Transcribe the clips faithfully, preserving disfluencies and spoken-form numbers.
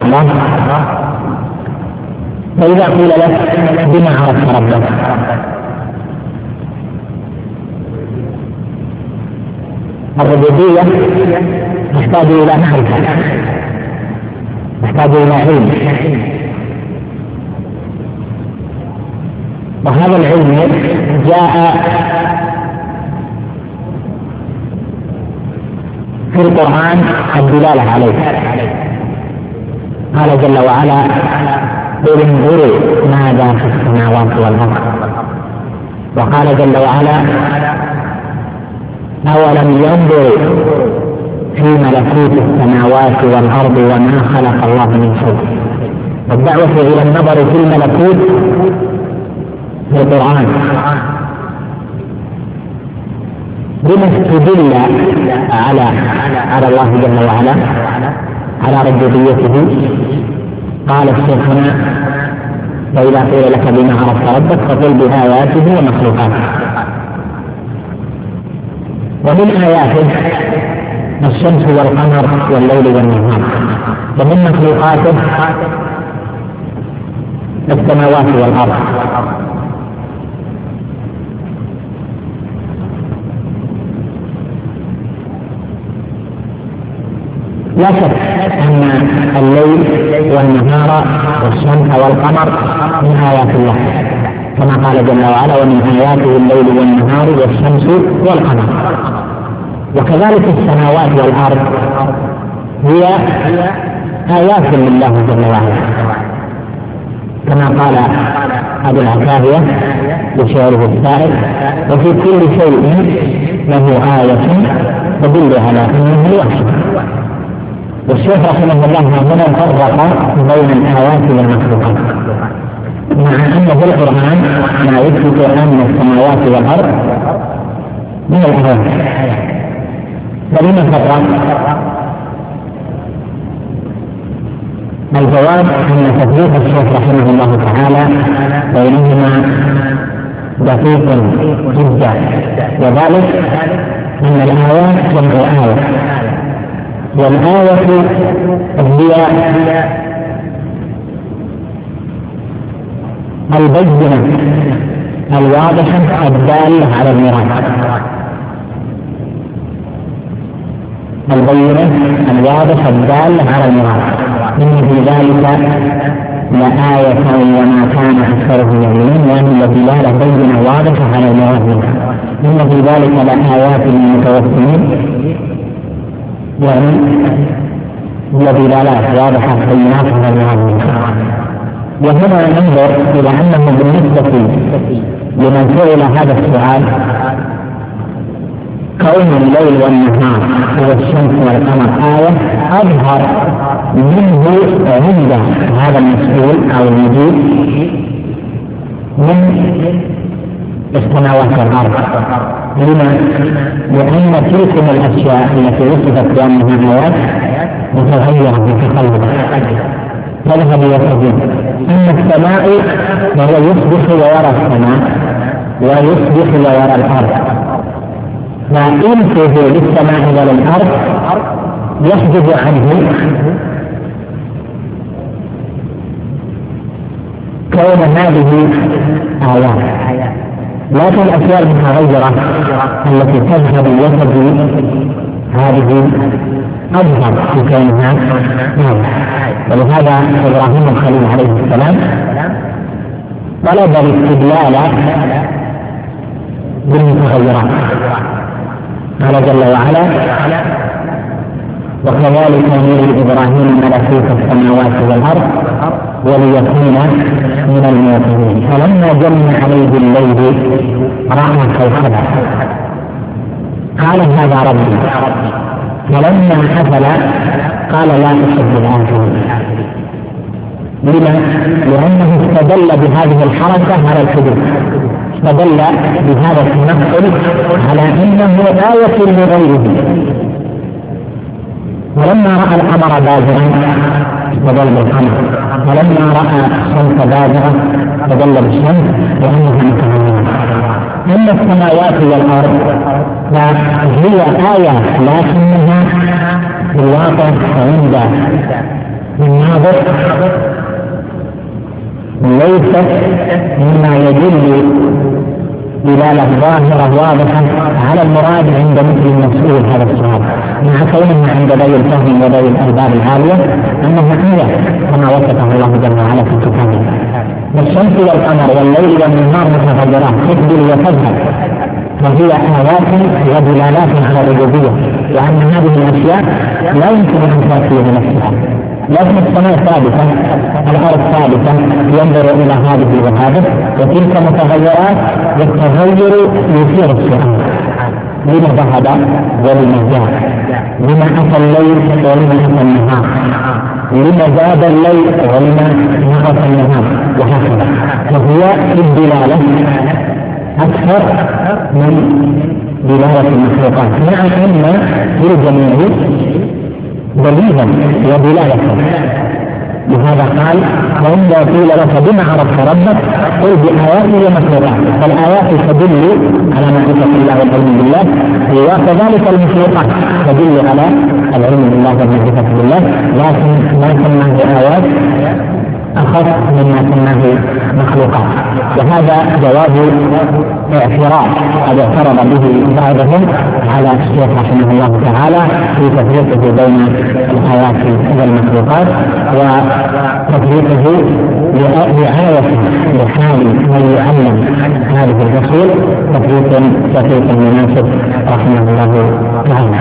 الله. فإذا قيل لك بما عرفت ربك؟ الربوبية تحتاج إلى معرفة، تحتاج إلى علم، وهذا العلم جاء في القرآن الدلالة عليه. قال جل وعلا: قل انظروا ماذا في السماوات والأرض. وقال جل وعلا: أولم ينظروا في ملكوت السماوات والأرض وما خلق الله من شيء. والدعوة إلى النظر في الملكوت في القرآن. بما استدل على على الله جل وعلا على ربوبيته. قال الشيخنا: فإذا قيل لك بما عرفت ربك فقل بآياته ومخلوقاته. ومن آياته الشمس والقمر والليل والنهار، ومن مخلوقاته السماوات والأرض. لا شك أن الليل والنهار والشمس والقمر من آيات الله، كما قال جل وعلا: ومن آياته الليل والنهار والشمس والقمر. وكذلك السماوات والأرض هي آيات لله جل وعلا، كما قال أبو العتاهية بشعره السائل: وفي كل شيء له آية تدل على أنه الوحي. والشيخ رحمه الله هنا فرق بين الآيات والمخلوقات، مع أن في القرآن ما يثبت أن السماوات والأرض من الآيات. فلما فرق؟ الجواب أن تفريق الشيخ رحمه الله تعالى بينهما دقيق جدا، وذلك أن الآيات جمع آية، والآية هي البينة الواضحة الدالة على المراد. البينة الواضحة الدالة على المراد. إن في ذلك لآية وما كان أكثرهم يؤمنون، وأن الدلالة بينة واضحة على المراد منها. إن في ذلك لآيات للمتوسمين، يعني هي دلالات واضحة بينات على المراد منها. وهنا ننظر إلى أنه بالنسبة لمن سئل هذا السؤال كون الليل والنهار والشمس والقمر آية أظهر منه عند هذا المسؤول أو المجيب من السماوات والأرض. لما؟ لأن تلك الأشياء التي وصفت بأنها آيات متغيرة متقلبة تذهب وتزيد. أما السماء فهو يصبح ويرى السماء ويصبح ويرى الأرض، فإنفه للسماء وللأرض يحجب عنه كون هذه آيات. لكن الأشياء المتغيرة التي تذهب وتزيد هذه أظهر في كونها آية. ولهذا إبراهيم الخليل عليه السلام طلب الاستدلال بالمتغيرات. قال جل وعلا: وكذلك نري إبراهيم ملكوت السماوات والأرض وليكون من الموقنين. فلما جن عليه الليل رأى كوكبا قال: هذا ربي. فلما أفل قال: لا أحب الآخرين. لما؟ لأنه استدل بهذه الحركة على الحدود، استدل بهذا التنقل على أنه آية لغيره. ولما رأى القمر بازغا استدل بالقمر، ولما رأى الشمس بازغة استدل بالشمس لأنها متغيرة. أما السماوات والأرض فهي آية، لكنها في الواقع عند من ناظر ليست مما يدل دلالة ظاهرة واضحة على المراد عند مثل المسؤول هذا السؤال، مع كونها عند ذوي الفهم وذوي الألباب العالية أنها آية كما وصفه الله جل وعلا في كتابه. والشمس والقمر والليل والنهار متغيرات تقبل وتذهب، وهي آيات ودلالات على الربوبية، وأن هذه الأشياء لا يمكن أن تأتي بنفسها، لكن السماء ثابتة، الأرض ثابتة، ينظر إلى هذه وهذه، وتلك متغيرات، والتغير يثير السؤال: لما ذهب ولما جاء؟ لما أتى الليل ولما أتى النهار؟ لما زاد الليل ولما نقص النهار؟ وهكذا. فهي الدلالة أكثر من دلالة المخلوقات، مع أن للجميع دليلا ودلالة. لهذا قال: وإذا قيل لك بما عرفت ربك قل بآياته ومخلوقاته. فالآيات تدل على معرفة الله والعلم بالله، وكذلك المخلوقات تدل على العلم بالله والمعرفة بالله، لكن ما سماه آيات أخف مما سماه مخلوقات. وهذا جواب اعتراض قد اعترض به بعضهم على الشيخ رحمه الله تعالى في تفريقه بين الآيات والمخلوقات، وتفريقه رعاية لحال من يعلم هذه الأصول تفريق دقيق مناسب رحمه الله تعالى.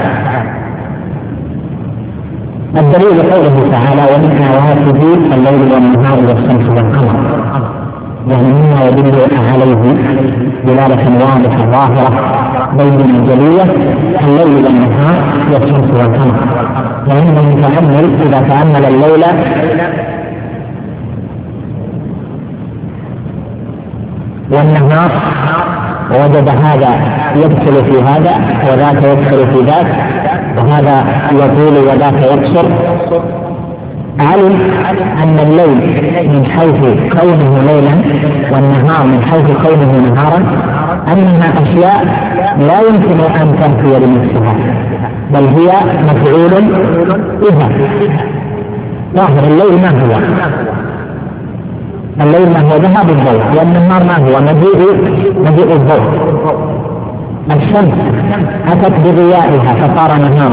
الدليل قوله تعالى: ومن آياته الليل والنهار والشمس والقمر، يعني مما يدل عليه دلالة واضحة ظاهرة بينة جلية الليل والنهار والشمس والقمر. لأن المتأمل إذا تأمل الليل والنهار وجد هذا يدخل في هذا وذاك يدخل في ذاك، وهذا يطول وذاك يقصر، علم أن الليل من حيث كونه ليلا والنهار من حيث كونه نهارا أنها أشياء لا يمكن أن تنفي لنفسها، بل هي مفعول بها. ظاهر الليل ما هو؟ الليل ما هو؟ ذهاب الضوء. والنهار ما هو؟ مجيء مجيء الضوء. الشمس أتت بضيائها فصار نهارا.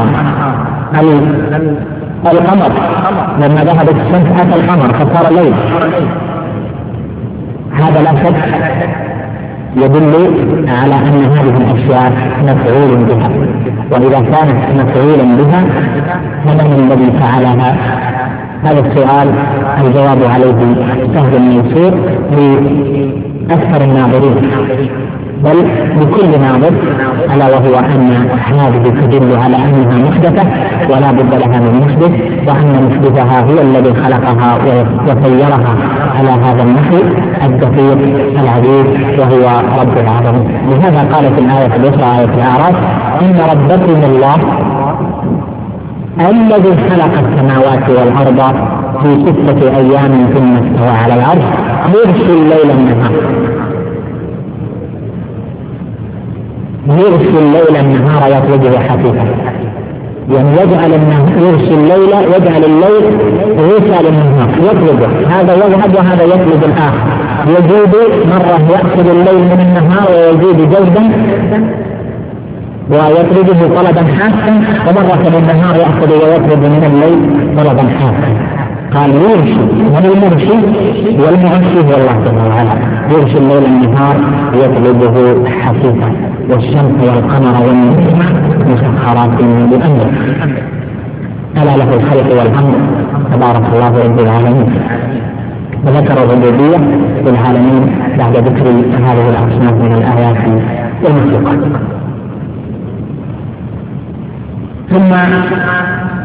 القمر لما ذهبت الشمس أتى القمر فصار ليل. هذا لا شك يدل على أن هذه الأشياء مفعول بها، وإذا كانت مفعولا بها فمن الذي فعلها؟ هذا السؤال الجواب عليه سهل ميسور لأكثر الناظرين، بل لكل ناظر، ألا وهو أن هذه تدل على أنها محدثة ولا بد لها من محدث، وأن محدثها هو الذي خلقها وسيرها على هذا النحو الدقيق العزيز وهو رب العالمين. لهذا قال في الآية الأخرى، آية الأعراف: إن ربكم الله الذي خلق السماوات والأرض في ستة أيام ثم استوى على العرش يغشي الليل النهار يغشي الليل النهار يطلبه حثيثا. يعني يجعل يغشي الليل يجعل الليل غشا للنهار يطلبه، هذا يذهب وهذا يطلب الآخر، يزيد مرة يأخذ الليل من النهار ويزيد جودا ويطلبه طلبا حاسا، ومرة النهار يأخذ ويطلب من الليل طلبا حاسا. قال يغشي، من المغشي والمغشي هو الله جل وعلا، يغشي الليل النهار يطلبه حثيثا، والشمس والقمر والنجوم مسخرات بأمره ألا له الخلق والأمر تبارك الله رب العالمين. وذكر الربوبية للعالمين بعد ذكر هذه الأصناف من الآيات والمخلوقات. ثم